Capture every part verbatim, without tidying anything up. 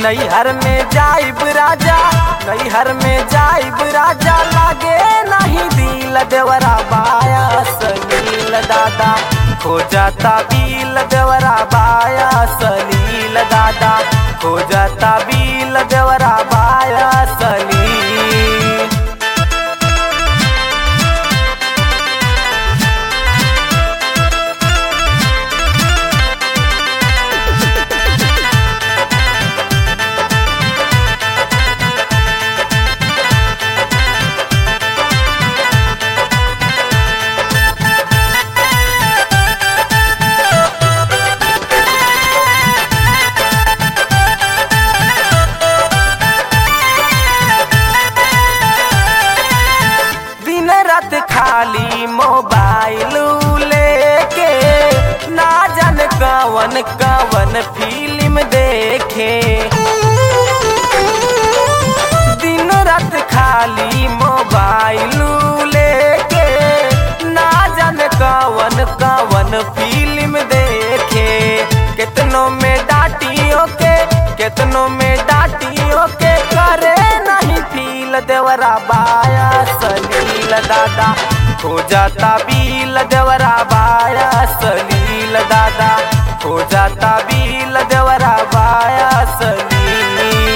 नैहर में जाइब राजा नैहर में जाइब राजा लागे नहीं दिल देवरा बाया सलील दादा खो जाता बील देवरा बाया सलील दादा खो जाता बील देवरा बाया सलील। रात खाली मोबाइल लेके ना जान कवन कवन फिल्म देखे दिन रात खाली मोबाइल लेके ना जान कवन कवन फिल्म देखे कितनों में डांटियों के कितनों में डांटियों के करे नहीं फील देवरा बाया सलील दादा खो जाता बील देवरा बाया सलील दादा खो जाता बील देवरा बाया सलील।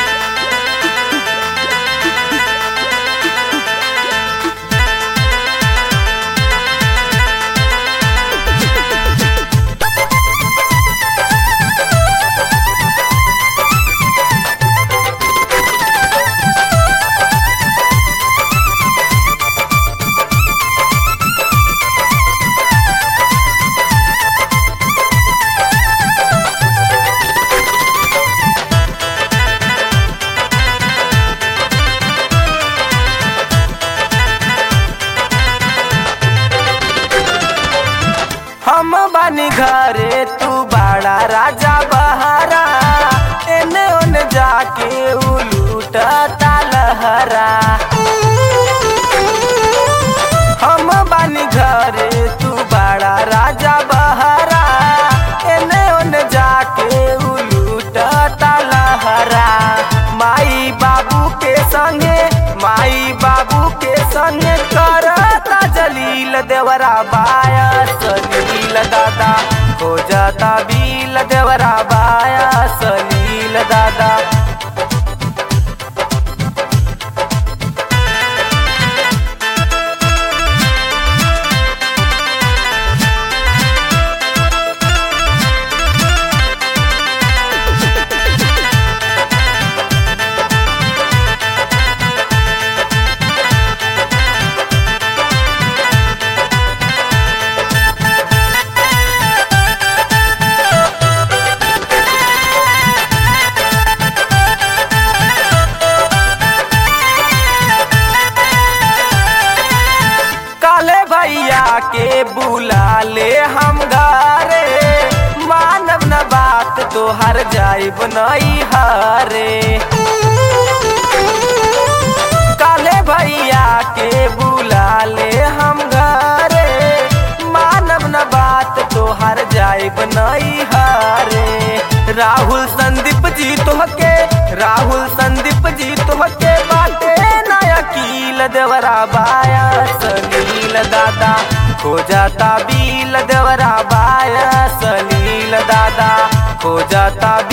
हम बानी घरे तू बड़ा राजा बहारा एने ओने जाके उलूटता लहरा हम बानी घरे तू बड़ा राजा बहारा एने ओने जाके उलूटता लहरा माई बाबू के संगे माई बाबू के संगे करता जलील देवरा बाया सलील दादा खो जाता बील देवरा बाया सलील दादा। के बुला ले हम घरे मानव न बात तो हर जाइब नहीं हारे काले भैया के बुला ले हम घरे मानव न बात तो हर जाइब नहीं हारे राहुल संदीप जी तो के राहुल संदीप जी तो के बाटे नया कील देवरा बाया सलील दादा खो जाता बील देवरा बाया सलील दादा खो जाता